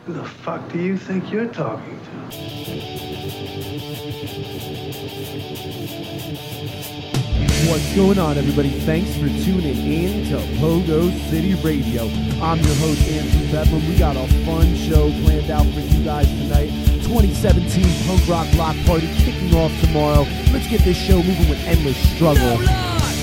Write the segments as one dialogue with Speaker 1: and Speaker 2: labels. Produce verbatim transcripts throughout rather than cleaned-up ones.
Speaker 1: Who the fuck do you think you're talking to?
Speaker 2: What's going on, everybody? Thanks for tuning in to Pogo City Radio. I'm your host, Andrew Bedlam. We got a fun show planned out for you guys tonight. twenty seventeen Punk Rock Block Party kicking off tomorrow. Let's get this show moving with Endless Struggle. No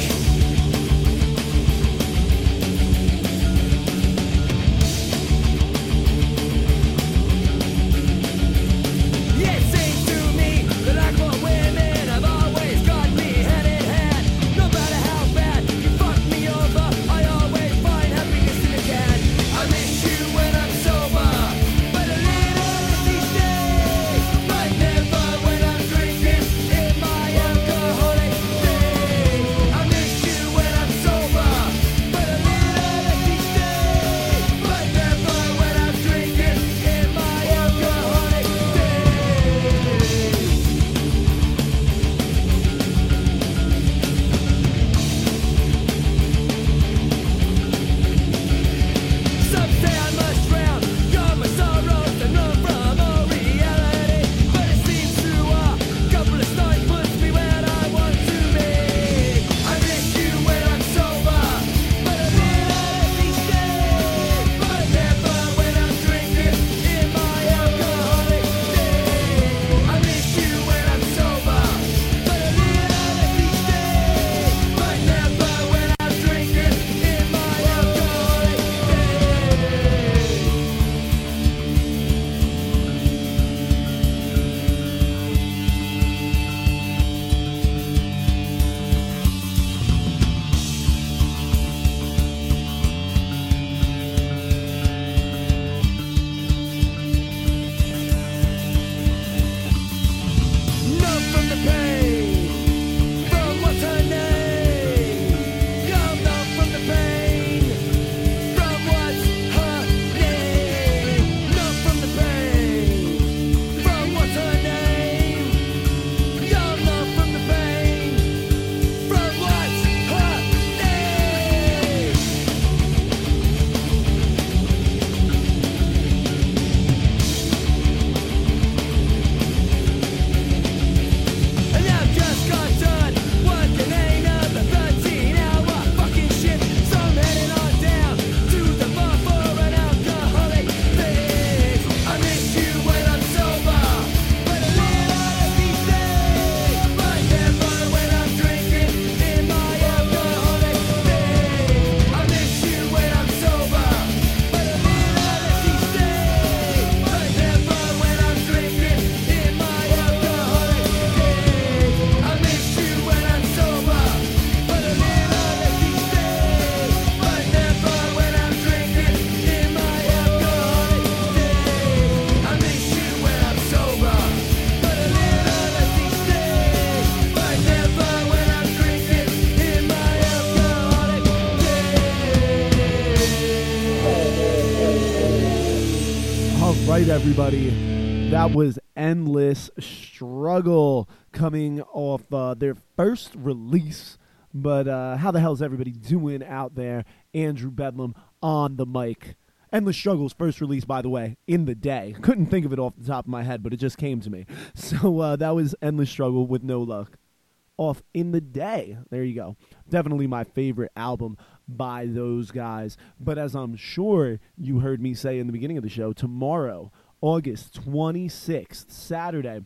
Speaker 2: everybody, that was Endless Struggle coming off uh, their first release. But uh, how the hell is everybody doing out there? Andrew Bedlam on the mic. Endless Struggle's first release, by the way, in the day. Couldn't think of it off the top of my head, but it just came to me. So uh, that was Endless Struggle with No Luck off In the Day. There you go. Definitely my favorite album by those guys. But as I'm sure you heard me say in the beginning of the show, tomorrow, August twenty-sixth, Saturday,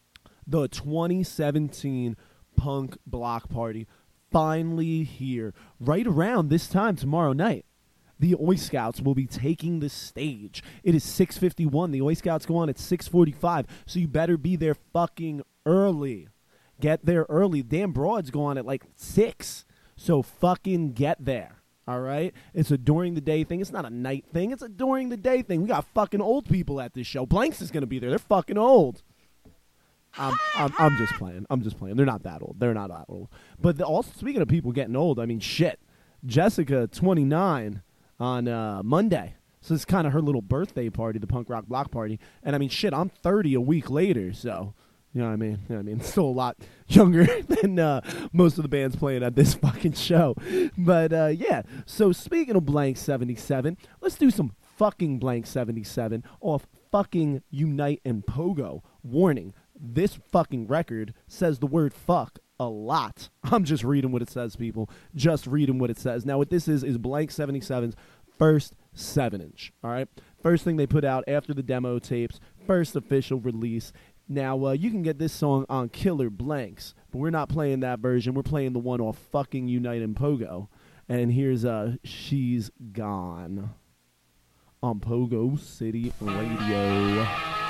Speaker 2: the twenty seventeen Punk Block Party, finally here. Right around this time tomorrow night, the Oi Scouts will be taking the stage. It is six fifty-one. The Oi Scouts go on at six forty-five, so you better be there fucking early. Get there early. Damn Broads go on at like six, so fucking get there. All right? It's a during the day thing. It's not a night thing. It's a during the day thing. We got fucking old people at this show. Blanks is going to be there. They're fucking old. I'm, I'm, I'm just playing. I'm just playing. They're not that old. They're not that old. But the, also, speaking of people getting old, I mean, shit. Jessica, twenty-nine, on uh, Monday. So it's kind of her little birthday party, the Punk Rock Block Party. And, I mean, shit, I'm thirty a week later, so... You know what I mean? You know what I mean? Still a lot younger than uh, most of the bands playing at this fucking show. But, uh, yeah. So, speaking of Blank seventy-seven, let's do some fucking Blank seventy-seven off fucking Unite and Pogo. Warning, this fucking record says the word fuck a lot. I'm just reading what it says, people. Just reading what it says. Now, what this is is Blank seventy-seven's first seven inch, all right? First thing they put out after the demo tapes, first official release. Now, uh, you can get this song on Killer Blanks, but we're not playing that version. We're playing the one off fucking Unite and Pogo. And here's uh, She's Gone on Pogo City Radio.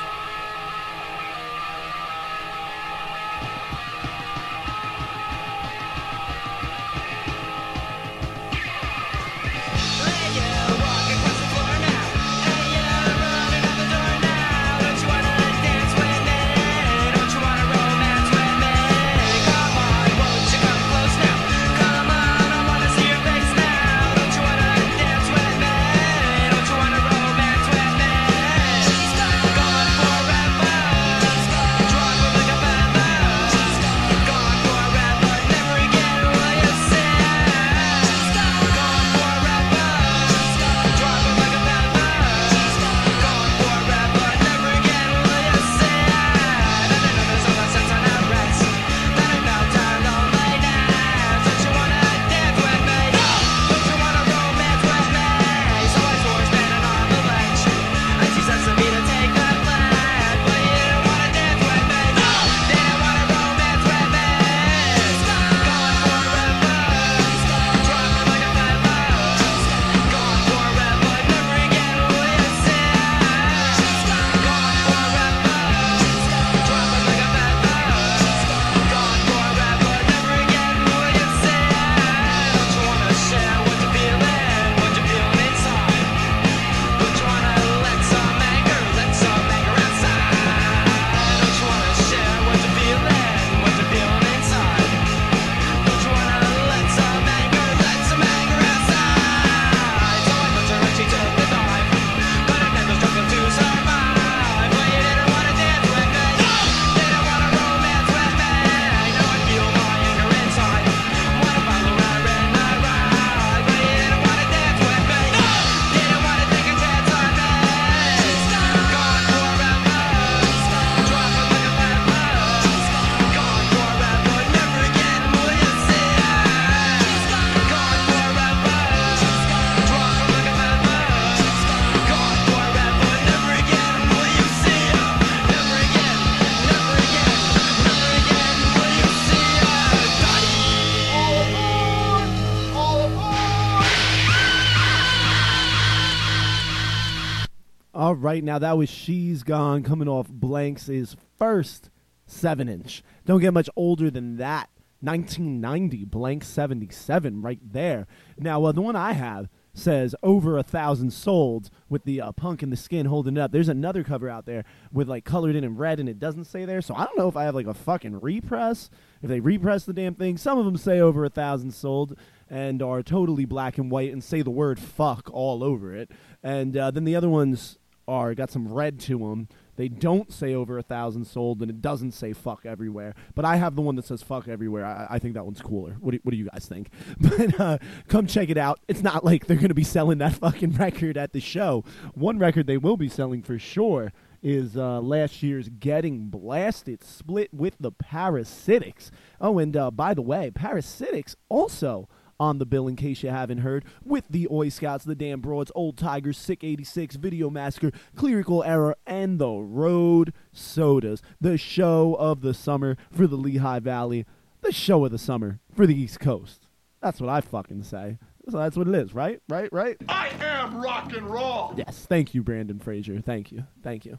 Speaker 2: All right, now that was She's Gone coming off Blanks' first seven inch. Don't get much older than that. nineteen ninety, Blank seventy-seven right there. Now, uh, the one I have says over a thousand sold with the uh, punk in the skin holding it up. There's another cover out there with like colored in in red and it doesn't say there. So I don't know if I have like a fucking repress, if they repress the damn thing. Some of them say over a thousand sold and are totally black and white and say the word fuck all over it. And uh, then the other ones are got some red to them. They don't say over a thousand sold, and it doesn't say fuck everywhere. But I have the one that says fuck everywhere. I, I think that one's cooler. What do, what do you guys think? But uh, come check it out. It's not like they're going to be selling that fucking record at the show. One record they will be selling for sure is uh, last year's Getting Blasted, split with the Parasitics. Oh, and uh, by the way, Parasitics also on the bill, in case you haven't heard, with the Oi Scouts, the Damn Broads, Old Tigers, Sick eighty-six, Video Massacre, Clerical Error, and the Road Sodas. The show of the summer for the Lehigh Valley. The show of the summer for the East Coast. That's what I fucking say. So that's what it is, right? Right? Right?
Speaker 3: I am rock and roll!
Speaker 2: Yes. Thank you, Brandon Frazier. Thank you. Thank you.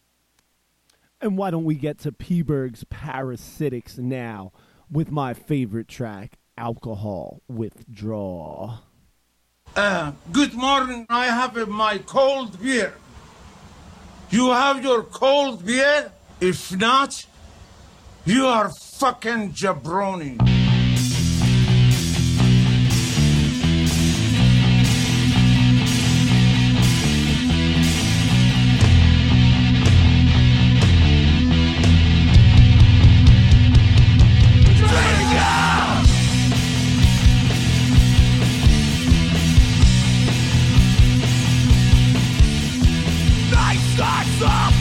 Speaker 2: And why don't we get to P-Berg's Parasitics now with my favorite track, Alcohol Withdraw.
Speaker 3: Uh, good morning. I have uh, my cold beer. You have your cold beer? If not, you are fucking jabroni.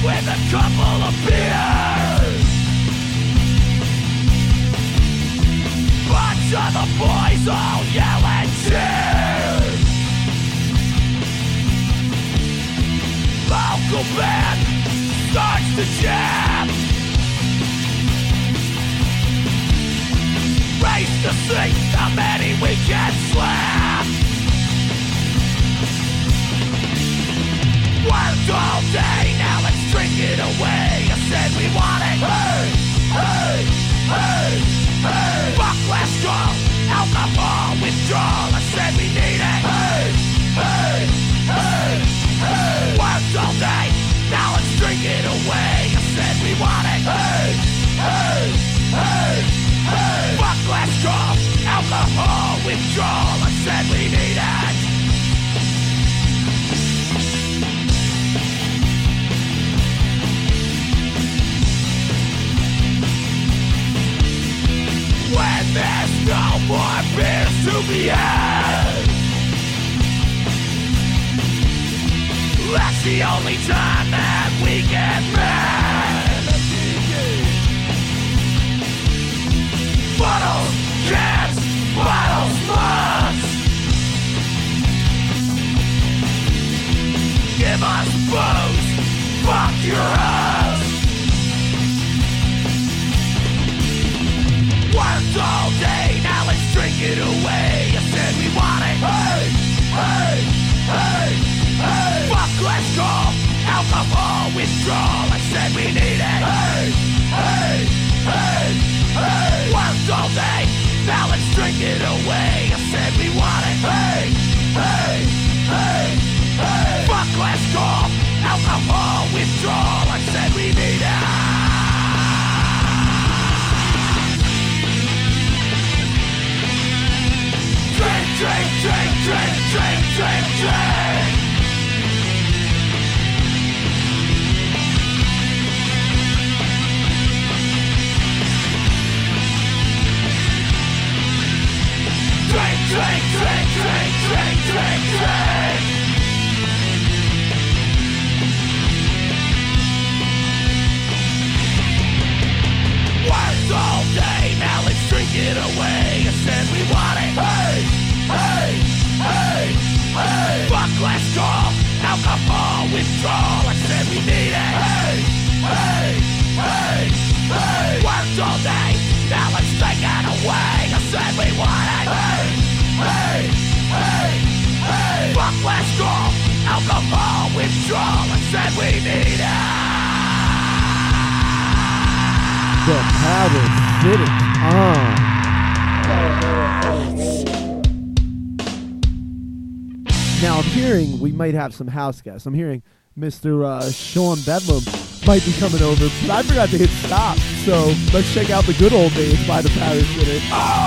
Speaker 4: with a couple of beers. Bunch of the boys all yell and cheer. Local band starts to jam. Race to see how many we can slam. Worked all day, now let's drink it away. I said we want it. Hey, hey, hey, hey. Fuck less strong, alcohol withdrawal. I said we need it. Hey, hey, hey, hey. Worked all day, now let's drink it away. I said we want it. Hey, hey, hey, hey. Fuck less strong, alcohol withdrawal. I said we need it. When there's no more beers to be had, that's the only time that we get mad. Bottles, cans, bottles, mugs. Give us booze, fuck your hugs. Worked all day, now let's drink it away. I said we want it. Hey, hey, hey, hey. Fuck less call, alcohol withdrawal. I said we need it. Hey, hey, hey, hey. Worked all day, now let's drink it away. I said we want it. Hey, hey, hey, hey. Fuck less call, alcohol withdrawal. I said we need it. Drink, drink, drink, drink, drink, drink, drink. Drink, drink, drink, drink, drink, drink, drink. Worked all day, now let's drink it away. I said we want it. Hey, hey, hey, hey. Fuck less call, alcohol withdrawal. I said we need it. Hey, hey, hey, hey. Worked all day, now let's drink it away. I said we want it. Hey, hey, hey, hey. Fuck less call, alcohol withdrawal. I said we need it.
Speaker 2: The Powder City on. Now I'm hearing we might have some house guests. I'm hearing Mister Uh, Sean Bedlam might be coming over, but I forgot to hit stop. So let's check out the good old days by the Powder City.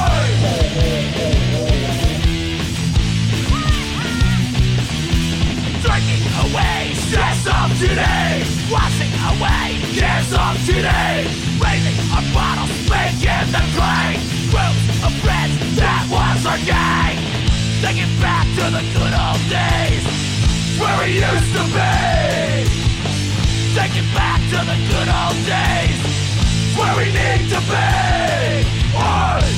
Speaker 4: Drinking away stress of today, washing away cares of today, raising our bottles, making them clang. Groups of friends, that was our gang. Taking back to the good old days, where we used to be. Taking back to the good old days, where we need to be. One.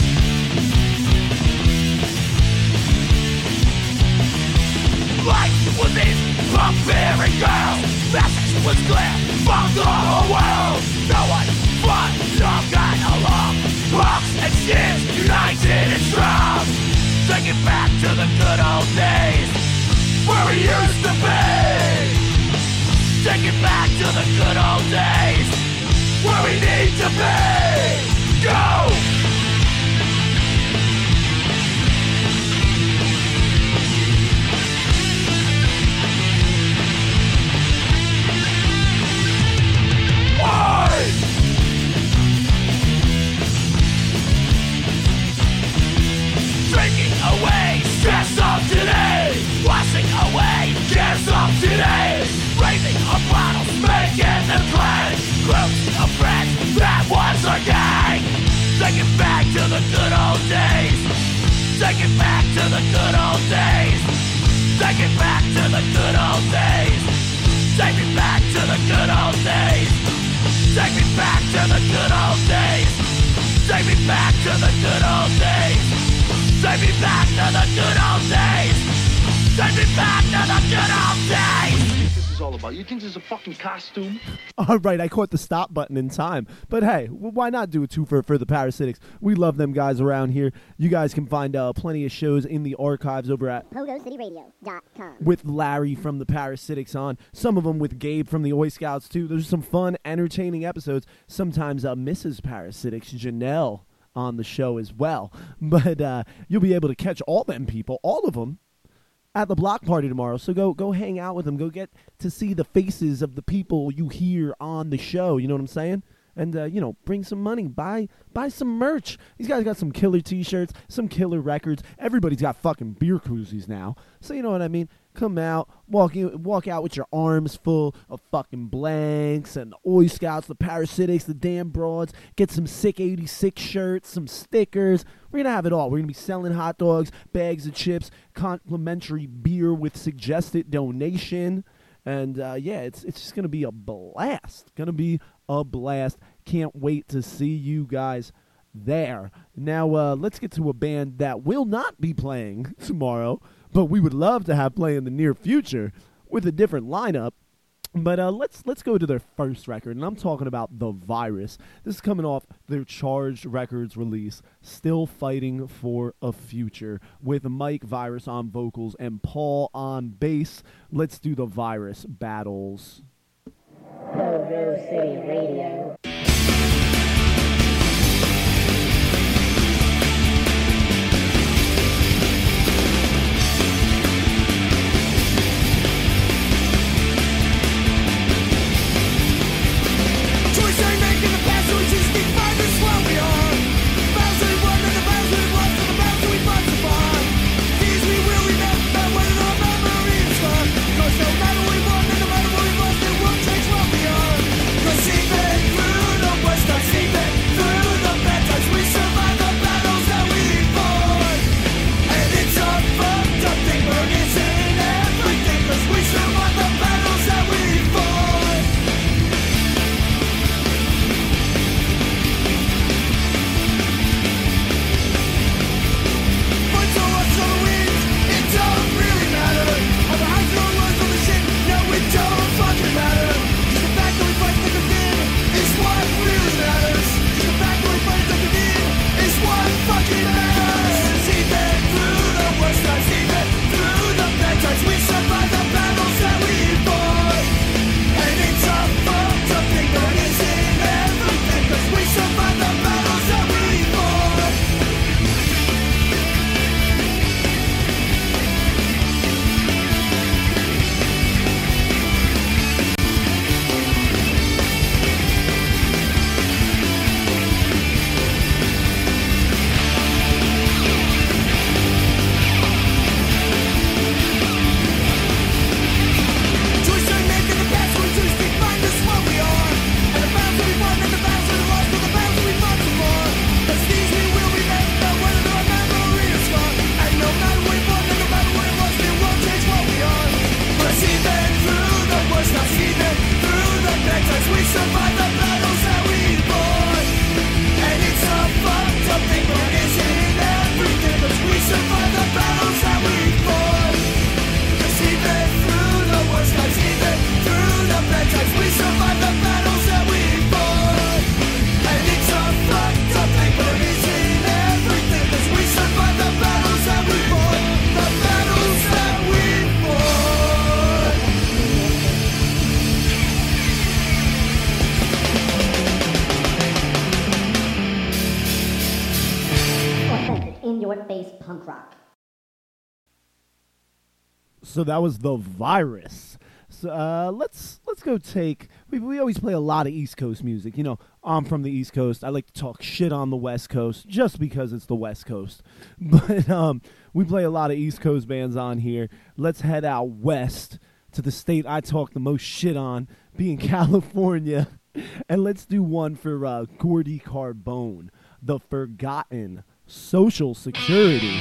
Speaker 4: Life was easy from very girl. Message was clear from the whole world. No one but all got along. Rocks and skins united and strong. Take it back to the good old days, where we used to be. Take it back to the good old days, where we need to be. Go! Drinking away stress of today, washing away cares of today, raising our bottles, making them clang. Groups of friends, that was our gang. Take it back to the good old days. Take it back to the good old days. Take it back to the good old days. Take it back to the good old days. me back to the good old days. Send me back to the good old days.
Speaker 5: What do you think this is all about? You think this is a fucking costume?
Speaker 2: All right, I caught the stop button in time. But hey, why not do a twofer for the Parasitics? We love them guys around here. You guys can find uh, plenty of shows in the archives over at
Speaker 6: pogo city radio dot com
Speaker 2: with Larry from the Parasitics on. Some of them with Gabe from the Oi Scouts, too. Those are some fun, entertaining episodes. Sometimes uh, Missus Parasitics, Janelle, on the show as well. But uh, you'll be able to catch all them people, all of them, at the block party tomorrow. So go go hang out with them. Go get to see the faces of the people you hear on the show. You know what I'm saying? And, uh, you know, bring some money. Buy buy some merch. These guys got some killer T-shirts, some killer records. Everybody's got fucking beer koozies now. So you know what I mean? Come out, walk in, walk out with your arms full of fucking blanks and the Oi Scouts, the Parasitics, the damn broads. Get some sick eighty-six shirts, some stickers. We're going to have it all. We're going to be selling hot dogs, bags of chips, complimentary beer with suggested donation. And, uh, yeah, it's it's just going to be a blast. Going to be a blast. Can't wait to see you guys there. Now, uh, let's get to a band that will not be playing tomorrow, but we would love to have play in the near future with a different lineup. But uh, let's let's go to their first record, and I'm talking about The Virus. This is coming off their Charged Records release, Still Fighting for a Future, with Mike Virus on vocals and Paul on bass. Let's do The Virus Battles.
Speaker 6: Pogo City Radio. punk rock.
Speaker 2: So that was The Virus. So uh, let's let's go take. We we always play a lot of East Coast music. You know, I'm from the East Coast. I like to talk shit on the West Coast just because it's the West Coast. But um, we play a lot of East Coast bands on here. Let's head out west to the state I talk the most shit on, being California, and let's do one for uh, Gordy Carbone, The Forgotten Social Security.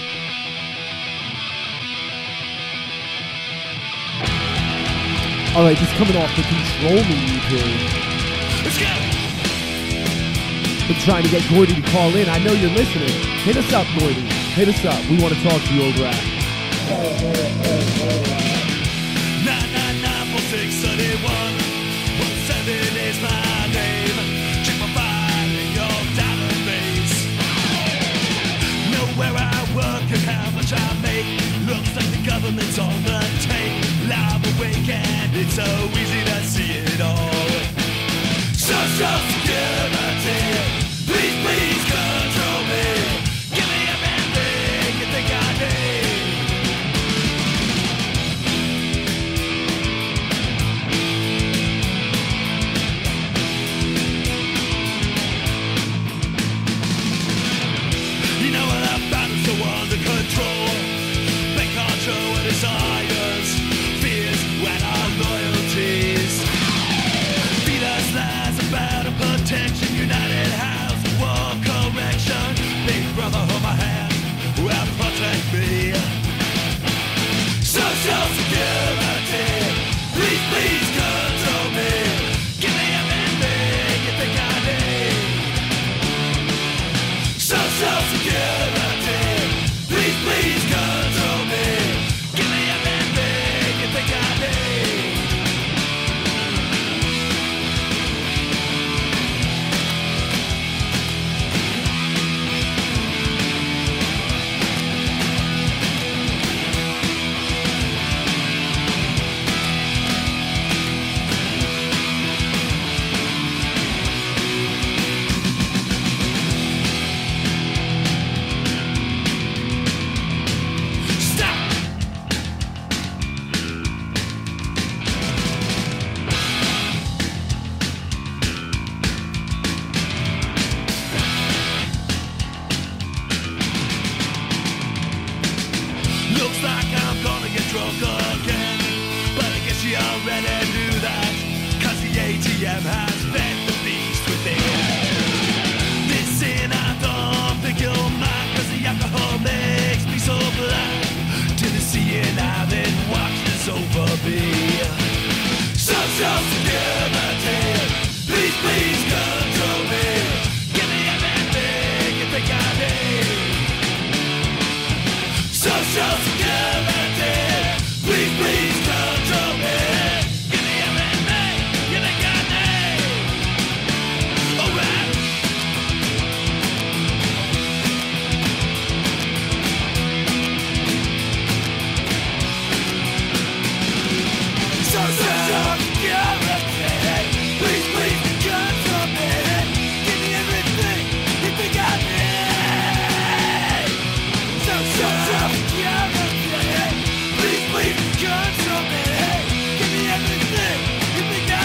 Speaker 2: All right, just coming off the Control Me E P.
Speaker 4: Let's go!
Speaker 2: Been trying to get Gordy to call in. I know you're listening. Hit us up, Gordy. Hit us up. We want to talk to you over at
Speaker 4: nine nine nine four six three one one seven is my name. Check my file in your database. Know where I work and how much I make. Looks like the government's on the tape. Live awake and it's so easy to see it all. Social Security, please, please control me. Give me everything you think I need. You know what about it, so under control. They control our desires, fears, and our loyalties. Feed us lies about a protection, United House, war correction. Big brother, hold my hand, well, protect me. Social Security, please, please control me. Give me everything you think I need. Social Security, please, please control me. Give me everything you think I need. Stop! Looks like I'm gonna get drunk again, but I guess you already knew that, cause the A T M has fed the beast within. This sin I don't think you'll mind, cause the alcohol makes me so blind to the seeing I've been watching over me. Social Security, please, please control me. Give me everything you think I need. Social Security, please, please control me. Give me everything you think I need. Alright. Social Security, please, please control me. Give me everything you think I need. Social Security, please, please control me. Give me everything you think I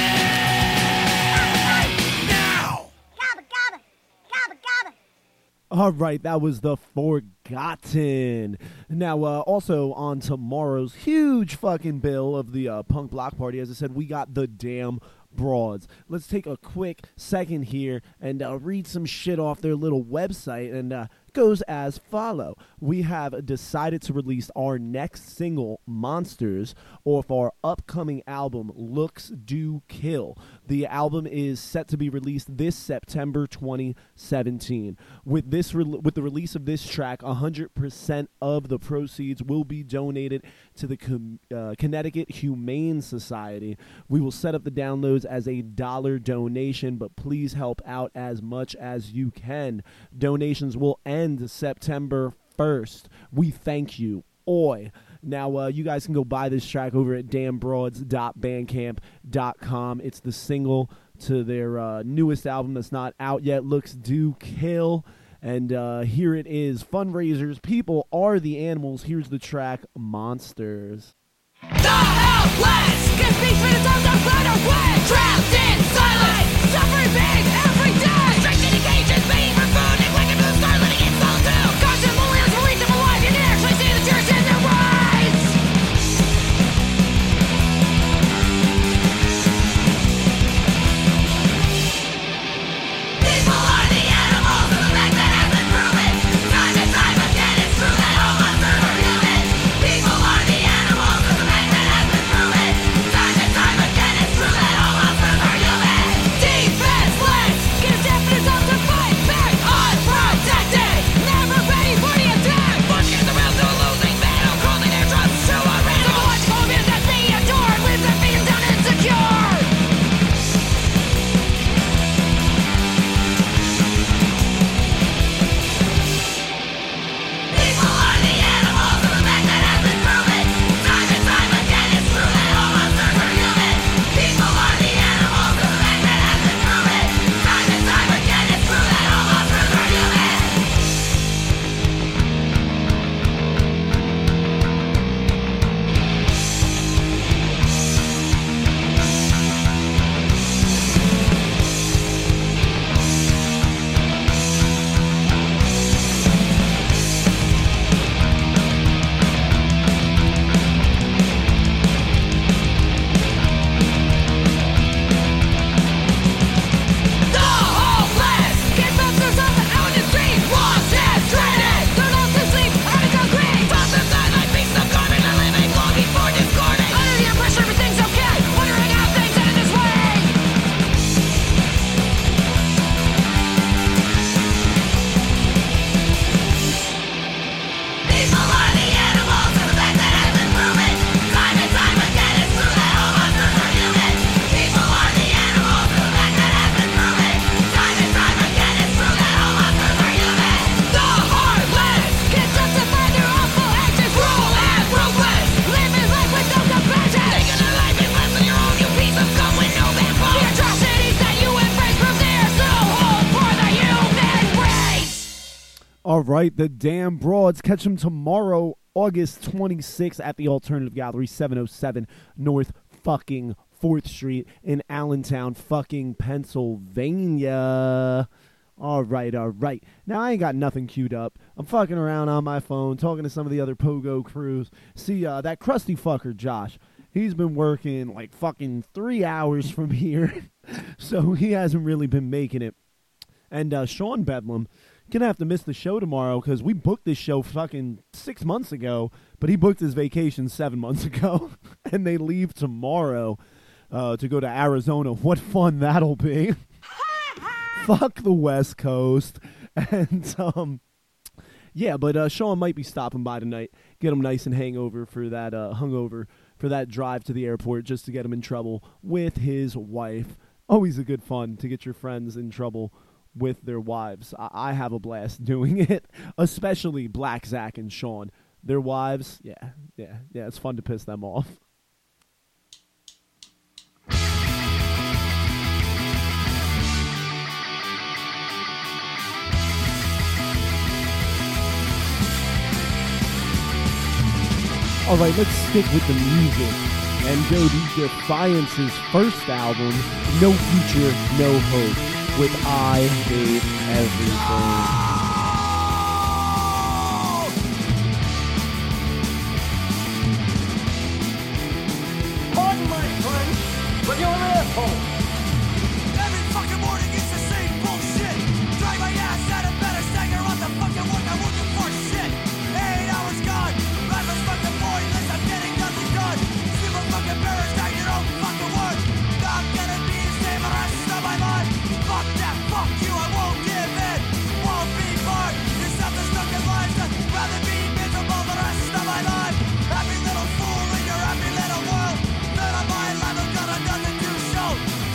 Speaker 4: need. Now!
Speaker 6: Gabba, gabba, gabba, gabba.
Speaker 2: All right, that was The Forgotten. Now, uh, also on tomorrow's huge fucking bill of the uh, punk block party, as I said, we got the Damn Broads. Let's take a quick second here and uh, read some shit off their little website, and uh, goes as follow. We have decided to release our next single, Monsters, off our upcoming album, Looks Do Kill. The album is set to be released this September twenty seventeen. With this, re- with the release of this track, one hundred percent of the proceeds will be donated to the Com- uh, Connecticut Humane Society. We will set up the downloads as a dollar donation, but please help out as much as you can. Donations will end September first. We thank you. Oi. Now, uh, you guys can go buy this track over at damn broads dot bandcamp dot com. It's the single to their uh, newest album that's not out yet, Looks Do Kill. And uh, here it is. Fundraisers. People are the animals. Here's the track, Monsters.
Speaker 4: The helpless can speak for the times I've run away. Trapped in silence, suffering pain every day. Restricted in cages, being for food, and wicked moves start letting it fall too. Constant bullies will eat them alive. You can actually see the tears in their eyes. People are the animals of the fact that has been proven. Time and time again, it's true that all monsters are human. People are the animals of the fact that has been proven. Time and time again, it's true that
Speaker 2: All right, the Damn Broads. Catch them tomorrow, August twenty-sixth at the Alternative Gallery, seven oh seven North fucking fourth Street in Allentown, fucking Pennsylvania. All right, all right. Now, I ain't got nothing queued up. I'm fucking around on my phone, talking to some of the other Pogo crews. See, uh, that crusty fucker, Josh, he's been working like fucking three hours from here, so he hasn't really been making it. And uh, Sean Bedlam gonna have to miss the show tomorrow because we booked this show fucking six months ago, but he booked his vacation seven months ago, and they leave tomorrow uh, to go to Arizona. What fun that'll be. Fuck the West Coast. And, um, yeah, but uh, Sean might be stopping by tonight, get him nice and hangover for that, uh, hungover for that drive to the airport just to get him in trouble with his wife. Always a good fun to get your friends in trouble with their wives. I, I have a blast doing it, especially Black Zach and Sean. Their wives, yeah, yeah, yeah, it's fun to piss them off. All right, let's stick with the music and go to Defiance's first album, No Future, No Hope, with I Hate Everything.
Speaker 7: Pardon my French, but you're an asshole.
Speaker 4: Every fucking morning it's the same bullshit. Drive my ass out of bed or stagger on the fucking work I'm working for shit. Eight hours gone, life is fucking pointless, I'm getting nothing done. Super fucking embarrassed at your own fucking words. Not gonna be the same the rest of my life. Fuck that, fuck you, I won't give in. Won't be bored, you're self-destructive lives. I'd rather be miserable the rest of my life. Happy little fool in your happy little world. None of my life I've got nothing to show.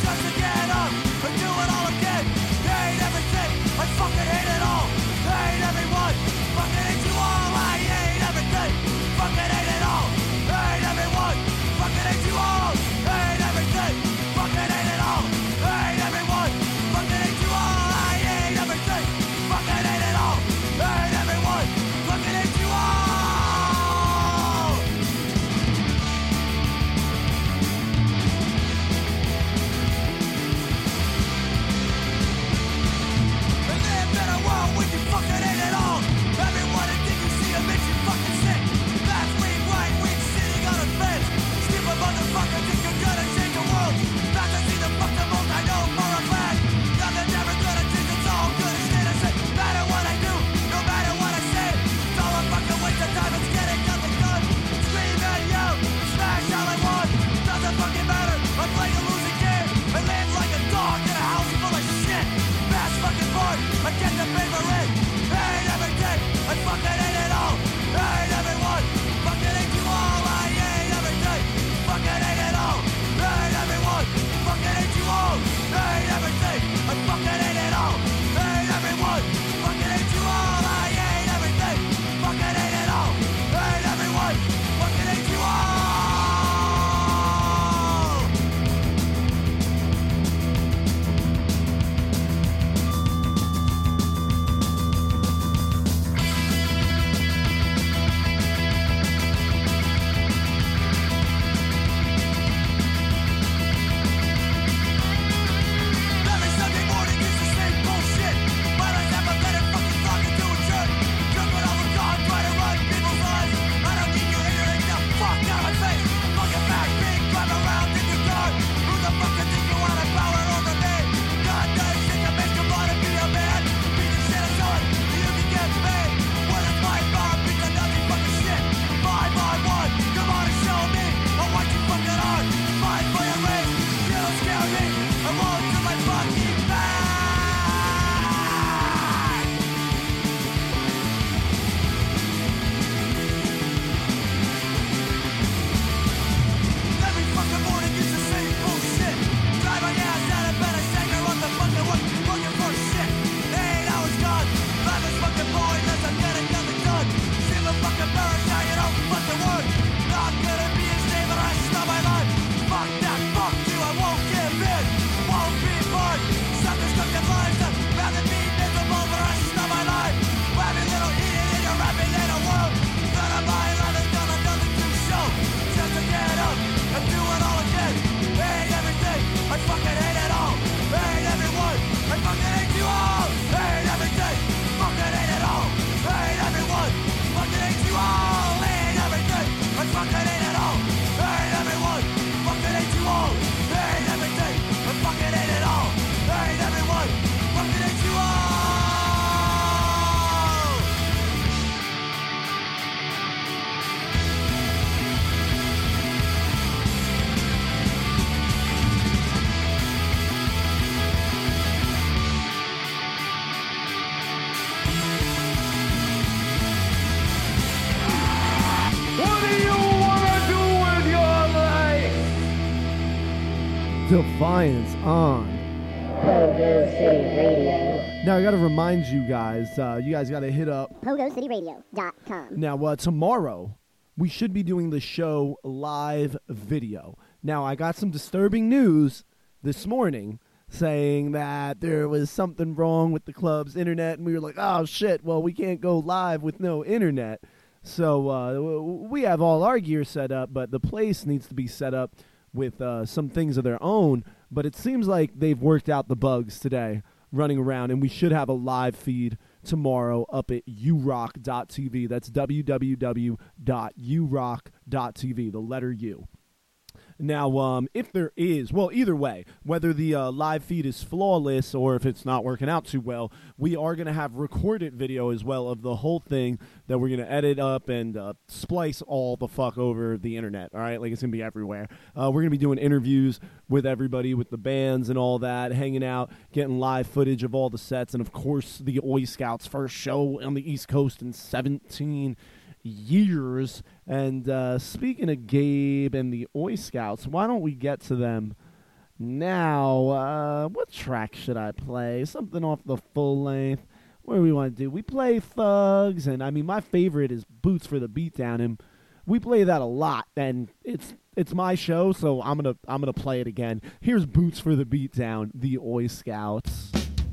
Speaker 2: Defiance on
Speaker 6: Pogo City Radio.
Speaker 2: Now I got to remind you guys, uh, you guys got to hit up
Speaker 6: Pogo City Radio dot com.
Speaker 2: now. Uh, tomorrow we should be doing the show live video. Now I got some disturbing news this morning saying that there was something wrong with the club's internet, and we were like, oh shit, well we can't go live with no internet. So uh, we have all our gear set up, but the place needs to be set up with uh, some things of their own. But it seems like they've worked out the bugs today running around, and we should have a live feed tomorrow up at u rock dot t v. That's w w w dot u rock dot t v, the letter U. Now, um, if there is, well, either way, whether the uh, live feed is flawless or if it's not working out too well, we are going to have recorded video as well of the whole thing that we're going to edit up and uh, splice all the fuck over the internet, all right? Like, it's going to be everywhere. Uh, we're going to be doing interviews with everybody, with the bands and all that, hanging out, getting live footage of all the sets, and, of course, the Oi Scouts' first show on the East Coast in seventeen years. And uh, speaking of Gabe and the Oi Scouts, why don't we get to them now? Uh, what track should I play? Something off the full length. What do we want to do? We play Thugs, and I mean my favorite is Boots for the Beatdown, and we play that a lot. And it's it's my show, so I'm gonna I'm gonna play it again. Here's Boots for the Beatdown, the Oi Scouts.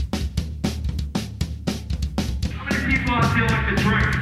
Speaker 8: How many people out there like to drink?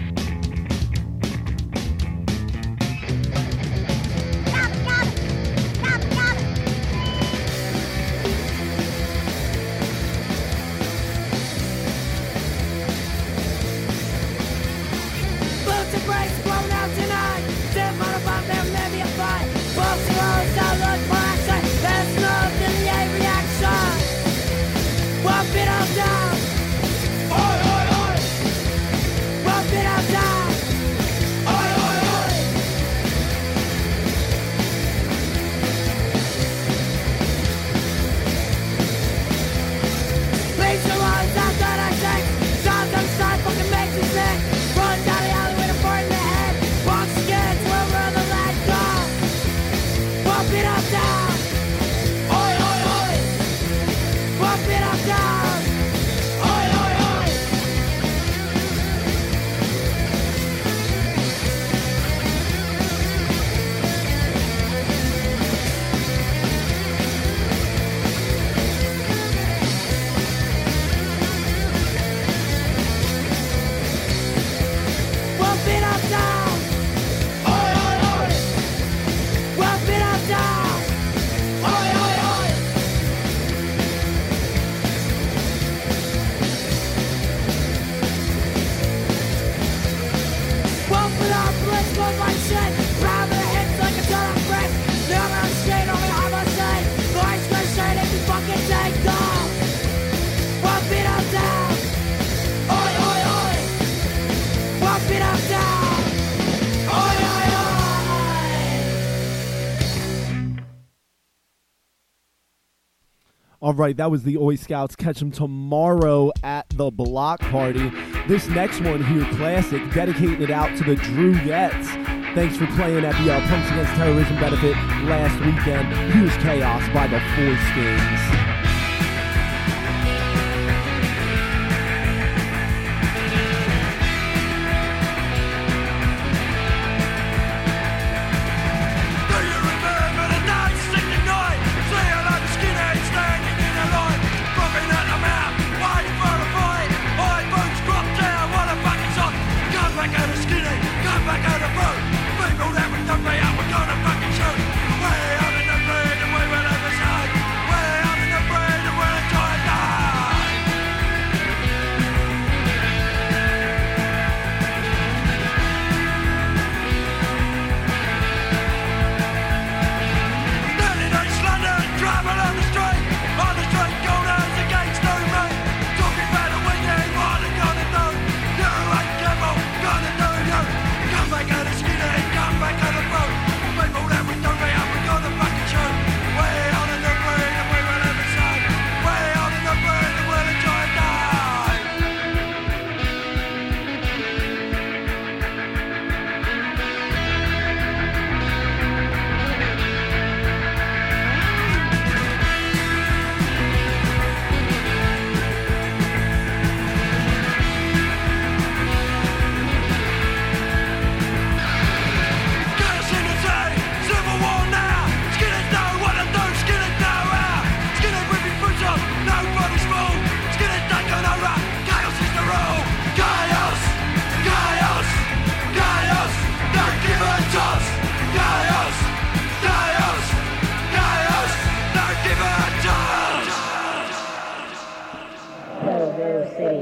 Speaker 2: All right, that was the Oi Scouts. Catch them tomorrow at the Block Party. This next one here, classic, dedicating it out to the Drewettes. Thanks for playing at the uh, Punks Against Terrorism benefit last weekend. Here's Chaos by the Foreskins.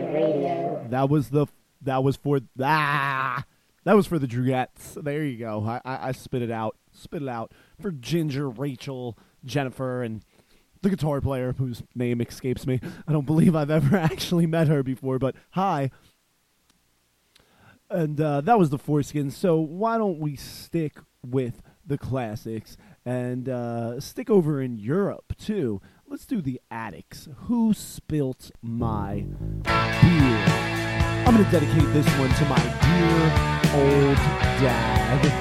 Speaker 6: City Radio.
Speaker 2: That was the that was for ah that was for the Druettes. There you go. I, I I spit it out, spit it out for Ginger, Rachel, Jennifer, and the guitar player whose name escapes me. I don't believe I've ever actually met her before, but hi. And uh, that was the Foreskins. So why don't we stick with the classics and uh, stick over in Europe too? Let's do the Attics. Who Spilt My Beer? I'm going to dedicate this one to my dear old dad.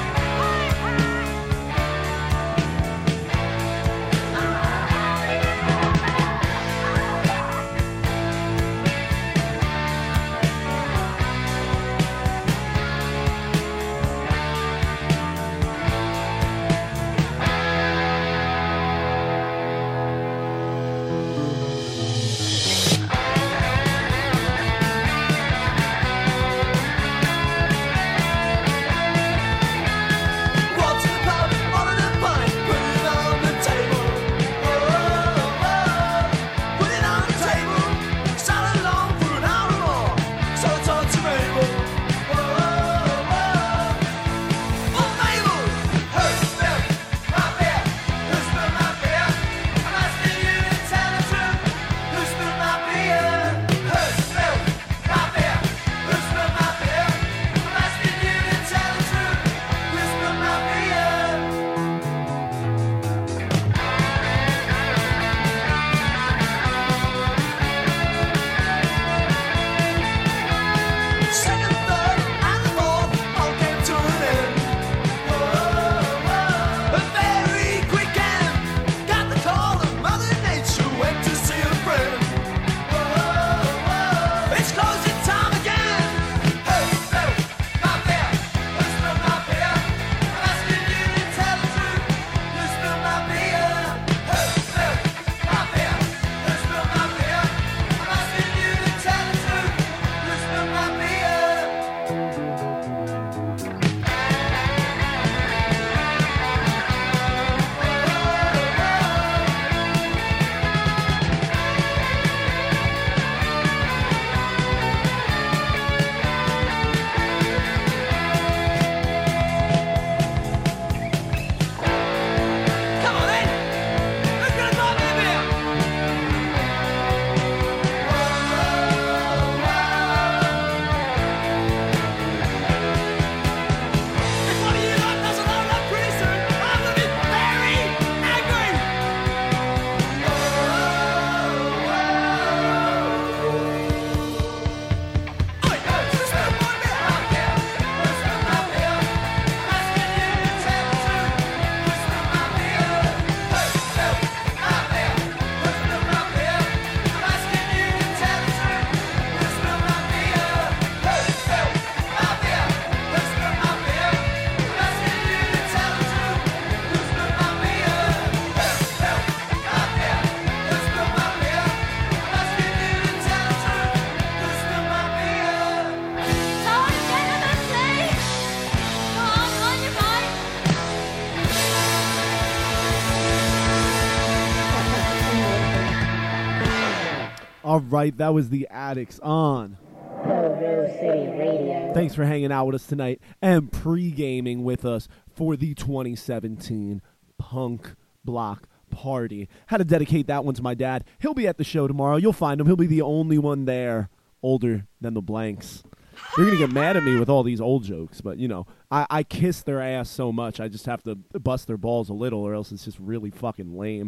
Speaker 2: All right, that was the Attics on
Speaker 6: Pogo City Radio.
Speaker 2: Thanks for hanging out with us tonight and pre-gaming with us for the twenty seventeen Punk Block Party. Had to dedicate that one to my dad. He'll be at the show tomorrow. You'll find him. He'll be the only one there older than the Blanks. They're going to get mad at me with all these old jokes, but, you know, I, I kiss their ass so much, I just have to bust their balls a little, or else it's just really fucking lame.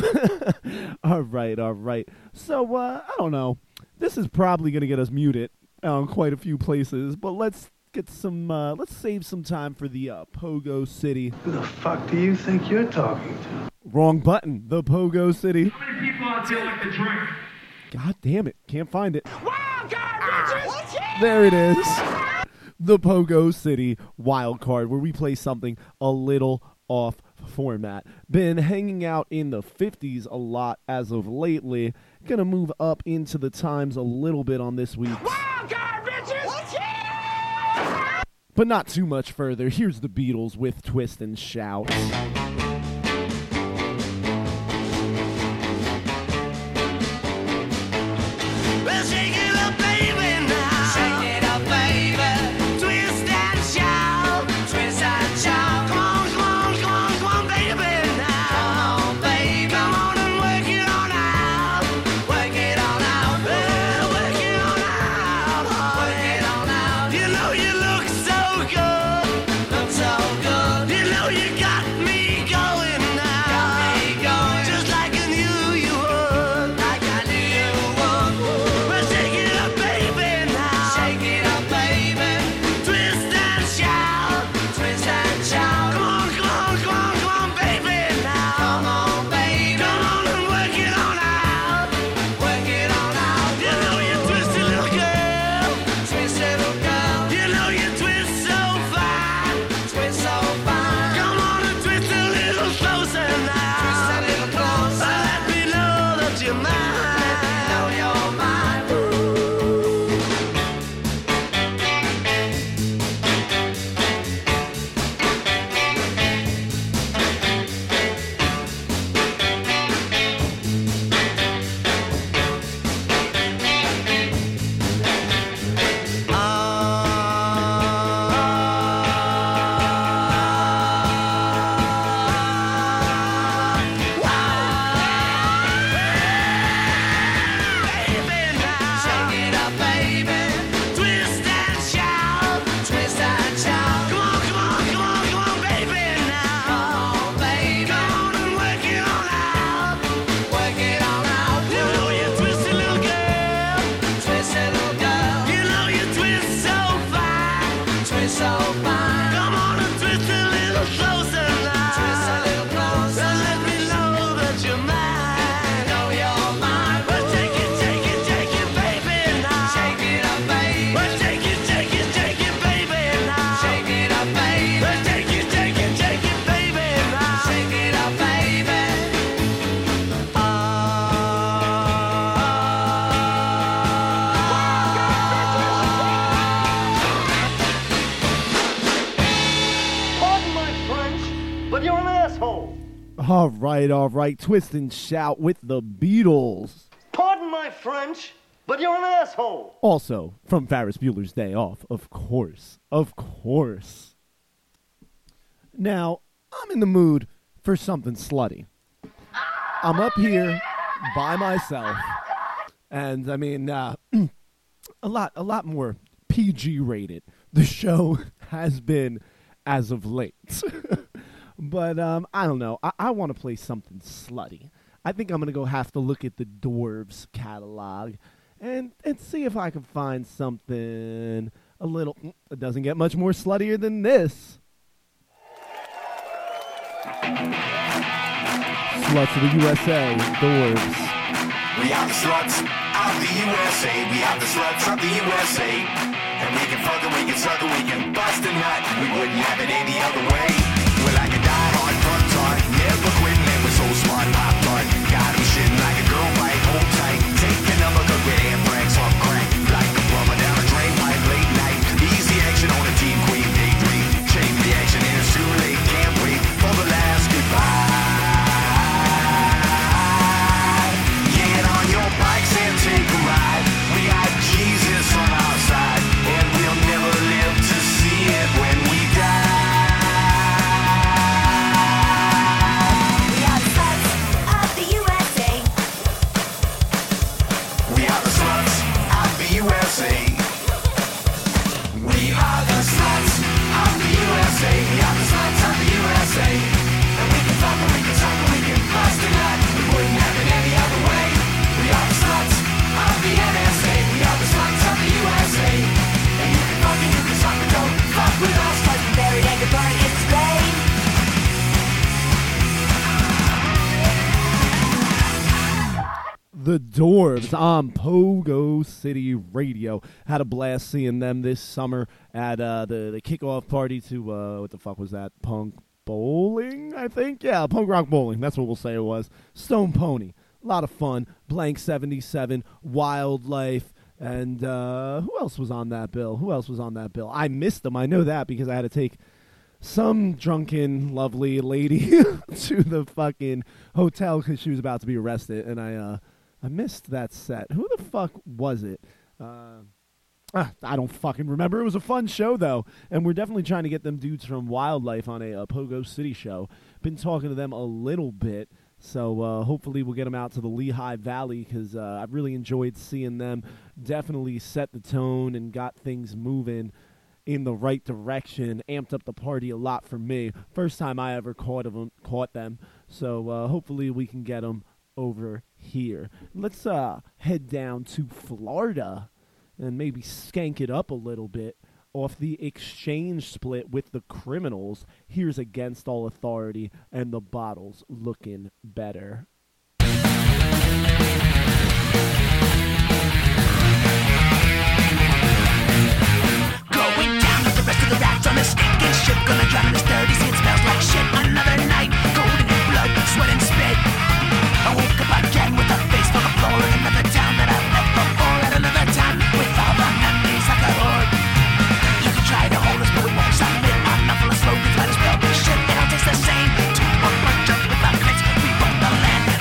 Speaker 2: all right, all right. So, uh, I don't know. This is probably going to get us muted on quite a few places, but let's get some, uh, let's save some time for the uh, Pogo City.
Speaker 1: Who the fuck do you think you're talking to?
Speaker 2: Wrong button. The Pogo City.
Speaker 8: How many people out there like to drink?
Speaker 2: God damn it. Can't find it.
Speaker 4: Wild card, bitches!
Speaker 2: There it is. The Pogo City Wild Card, where we play something a little off format. Been hanging out in the fifties a lot as of lately. Gonna move up into the times a little bit on this week.
Speaker 4: Wild card, bitches!
Speaker 2: But not too much further. Here's the Beatles with Twist and Shout.
Speaker 4: Well, shake it up.
Speaker 2: All right, all right. Twist and shout with the Beatles.
Speaker 7: Pardon my French, but you're an asshole.
Speaker 2: Also, from Ferris Bueller's Day Off, of course. Of course. Now, I'm in the mood for something slutty. I'm up here by myself, and I mean, uh, a lot, a lot more P G rated. The show has been as of late, but um, I don't know. I, I want to play something slutty. I think I'm gonna go have to look at the Dwarves catalog and and see if I can find something a little. It doesn't get much more sluttier than this. Sluts of the U S A, Dwarves.
Speaker 4: We are the sluts of the U S A. We are the sluts of the U S A. And we can fuck it, we can suck it, we can bust a nut. We wouldn't have it any other way. We're like a die-hard front tart, never quitting, and we're so smart, pop tart. Got 'em shitting like a girl bite, hold tight. Take the number, cause we're anthrax off crack. Like a plumber down a drain pipe late night. Easy action on a Team Queen daydream. Chain reaction and it's too late, can't wait for the last goodbye. Get on your bikes and take a ride. We got Jesus on our side, and we'll never live to see it when we die. We are the sluts of the U S A. We are the sluts of the U S A. We are the sluts of the U S A. We are the sluts of the U S A. And we can fuck and we can talk and we can bust a nut. We wouldn't have it any other way. We are the sluts of the N S A. We are the sluts of the U S A. And you can fuck and you can suck, but don't fuck with us. Cause we buried and get burned in Spain.
Speaker 2: The Dwarves on Pogo City Radio. Had a blast seeing them this summer at uh, the, the kickoff party to, uh, what the fuck was that? Punk Bowling, I think? Yeah, Punk Rock Bowling. That's what we'll say it was. Stone Pony. A lot of fun. Blank seventy-seven, Wildlife, and uh, who else was on that bill? Who else was on that bill? I missed them. I know that because I had to take some drunken, lovely lady to the fucking hotel because she was about to be arrested, and I uh, I missed that set. Who the fuck was it? Uh, ah, I don't fucking remember. It was a fun show, though, and we're definitely trying to get them dudes from Wildlife on a, a Pogo City show. Been talking to them a little bit, so uh, hopefully we'll get them out to the Lehigh Valley because uh, I've really enjoyed seeing them. Definitely set the tone and got things moving in the right direction, amped up the party a lot for me. First time I ever caught them, caught them. So uh, hopefully we can get them over here. Let's uh, head down to Florida and maybe skank it up a little bit off the Exchange split with the Criminals. Here's Against All Authority and the Bottles Looking Better.
Speaker 4: Going down with the rest of the rats on a stinking ship. Gonna drown in this dirty sea, it smells like shit. Another night, golden in blood, sweat and spit. I woke up again with a face on the floor in another town that I've left before. At another time, with all the memories like a horde. You can try to hold us, but we won't submit. I'm not full of slogans, might as well be shit. They don't taste the same. To a bunch of hypocrites, we run the land.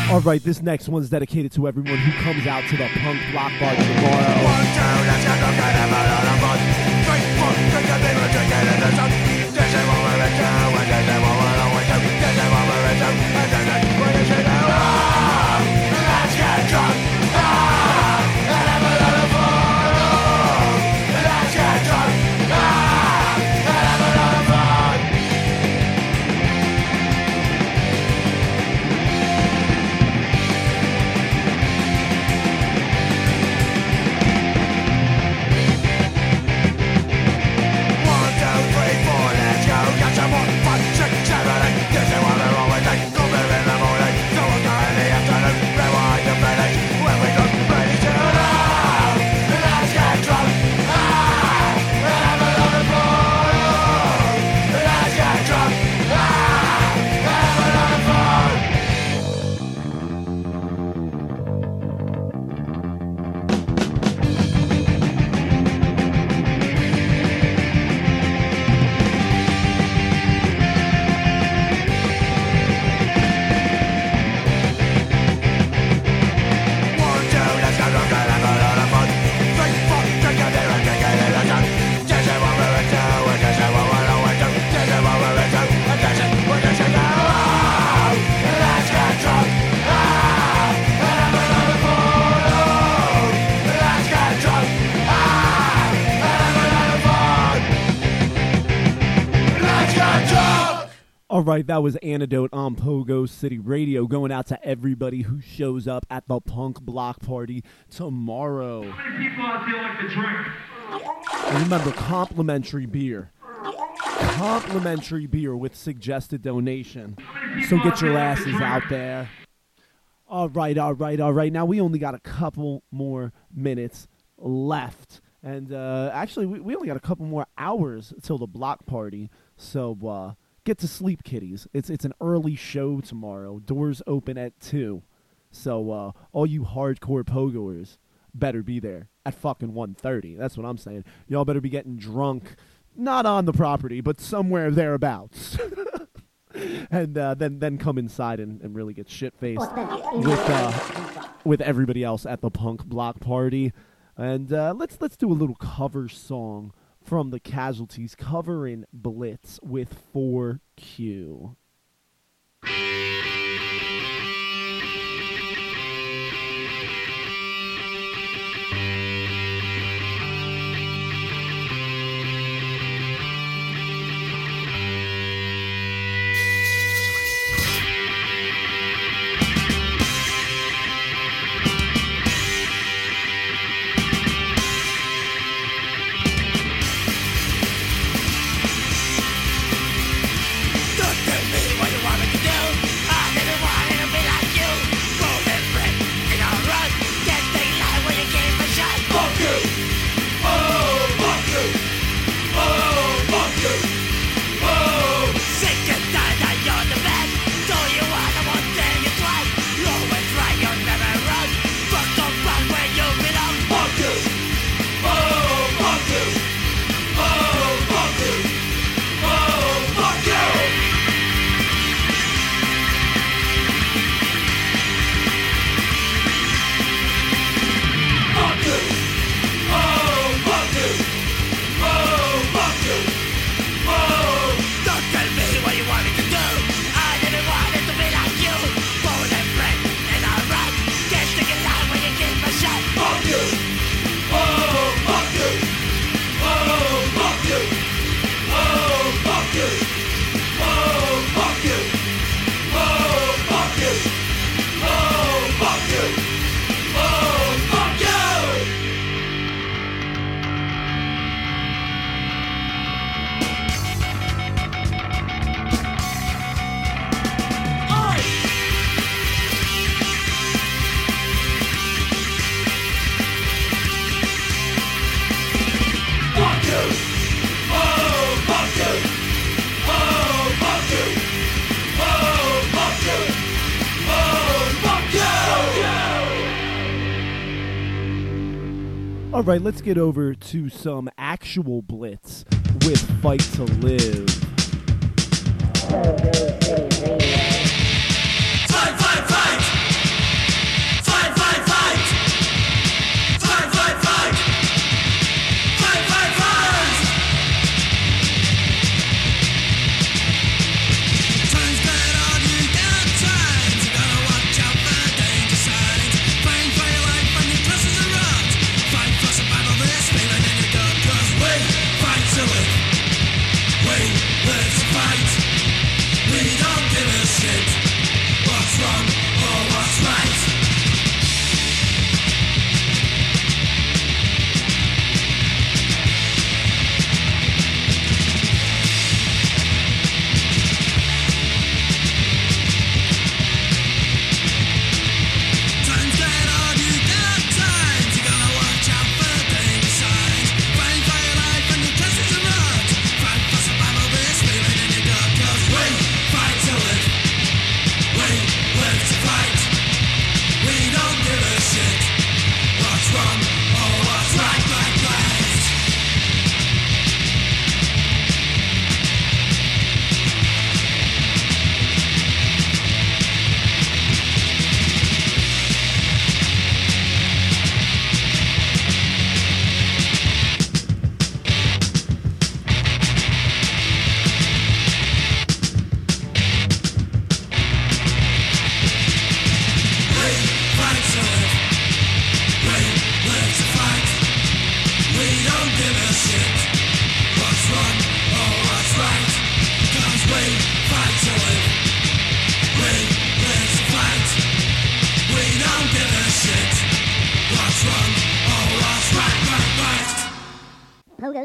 Speaker 2: All right, this next one's dedicated to everyone who comes out to the Punk Block Bar tomorrow.
Speaker 4: One, two, let's go, go, get him out of the mud. Drink, fuck, drink a big one, drink it in the sun. This is what we're into, and this is what we're always do. This is what we're into, and this is what we should do. Ah, let's get drunk. Ah, and have a lot of fun. Oh, let's get drunk. Ah, and have a lot of fun. One, two, three, four, let's go. Got some more fun, six, seven, eight. This is what we're always like. Come here in the morning, so we'll go in the afternoon. Rewind the finish when we go ready to love. Let's get drunk. Ah, and have a lot of fun. Oh, let's get drunk. Ah, and have a lot of fun. One, two, let's go, go, get have a lot of fun. Drink, fuck, drink a beer and drink it in the sun. This is what we're into, and this is what we're always do. This is what we're into, and this is what we should do. Oh, let's get drunk. Ah, and have a lot of fun. Oh, let's get drunk. Ah, and have a lot of fun. Let's get drunk.
Speaker 2: All right, that was Antidote on Pogo City Radio, going out to everybody who shows up at the Punk Block Party tomorrow.
Speaker 8: How many people out there like to drink?
Speaker 2: And remember, complimentary beer. Complimentary beer with suggested donation. So get your asses out there. All right, all right, all right. Now we only got a couple more minutes left. And uh, actually, we, we only got a couple more hours till the block party. So uh, get to sleep, kiddies. It's it's an early show tomorrow. Doors open at two. So uh, all you hardcore pogoers better be there at fucking one thirty. That's what I'm saying. Y'all better be getting drunk, not on the property, but somewhere thereabouts. And uh, then then come inside and, and really get shit-faced with uh, with everybody else at the Punk Block Party. And uh, let's let's do a little cover song from the Casualties covering Blitz with four Q. All right, let's get over to some actual Blitz with Fight to Live.
Speaker 4: Fight, fight, fight!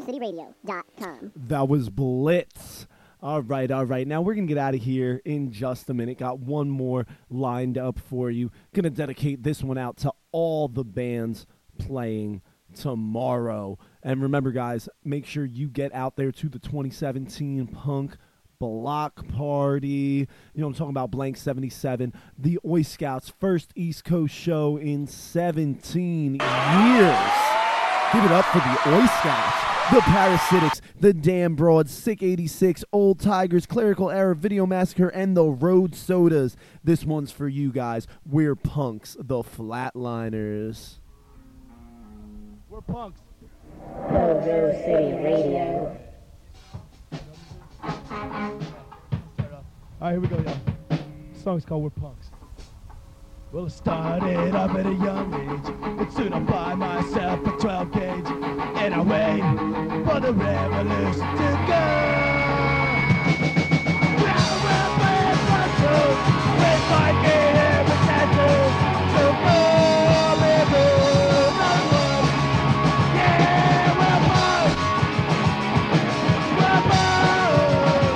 Speaker 9: city radio dot com.
Speaker 2: That was Blitz. All right, all right. Now we're going to get out of here in just a minute. Got one more lined up for you. Going to dedicate this one out to all the bands playing tomorrow. And remember, guys, make sure you get out there to the twenty seventeen Punk Block Party. You know, I'm talking about Blank seventy-seven, the Oi Scouts' first East Coast show in seventeen years. Give it up for the Oi Scouts, the Parasitics, the Damn Broads, Sick eighty-six, Old Tigers, Clerical Error, Video Massacre, and the Road Sodas. This one's for you guys. We're punks, the Flatliners. We're punks.
Speaker 6: Mojo City Radio.
Speaker 10: All right, here we go, y'all. The song's called We're Punks. Well, I started up at a young age, but soon I buy myself a twelve gauge, and I wait for the revolution to go. Well, we're playing Punks with my game and tattoos, so go, river, no one. Yeah, we're punks. We're punks.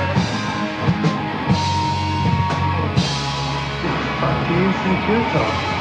Speaker 1: What do you think you're talking?